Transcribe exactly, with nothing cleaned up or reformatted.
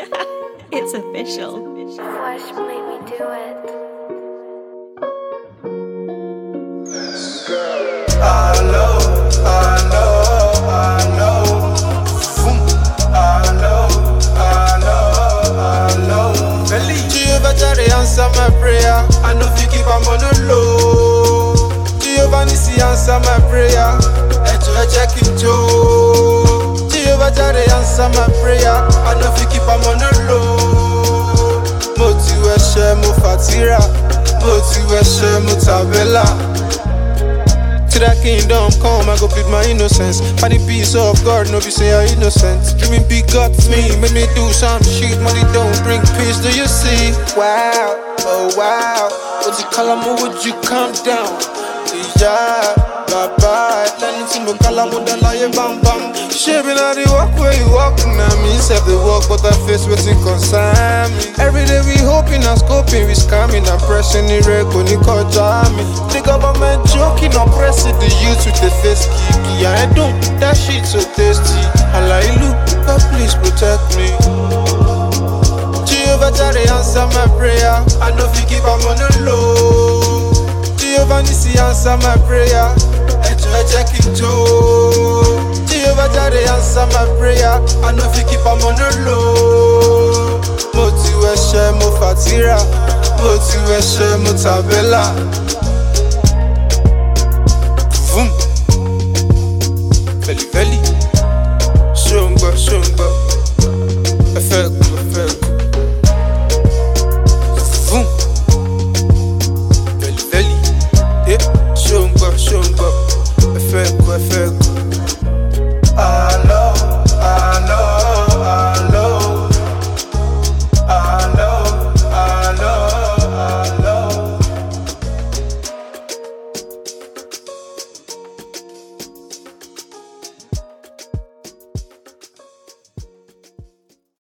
It's official. Flesh made me do it. I know, I know, I know. Boom. I know, I know, I know. Jehovah Jireh answer my prayer. I know if you keep am on the low. Jehovah Nissi answer my prayer. Echo check it Joe. Jehovah Jireh answer my prayer. I know if you keep am on the low. Mo ti wẹ̀ṣẹ̀ mo fatira, mo ti wẹ̀ṣẹ̀ mo tabela. To that kingdom come, I go plead my innocence. Find the peace of God, no be say I'm innocent. Dreaming big got me, make me do some shit. Money don't bring peace, do you see? Wow, oh wow. What you call me, would you calm down? Yeah, bye bye. Learning to me, call me, the lie, bam bam. Shaping out the walk where you walk, now me self the walk, but I face what's concern me. Every day we hoping and scoping, we scamming and pressing the record, ni koja me. The government joking, oppressing the youth with the face kiki. I don't, that shit so tasty. And like, look, God please protect me. Jehovah Jireh answer my prayer. I know if you keep am on the low. Jehovah Nissi answer my prayer. Echo check it Joe. Jehovah Jireh answer my prayer. I know if you keep am on the low. Mo ti wẹ̀ṣẹ̀ mo fatira, mo ti wẹ̀ṣẹ̀ mo tabela.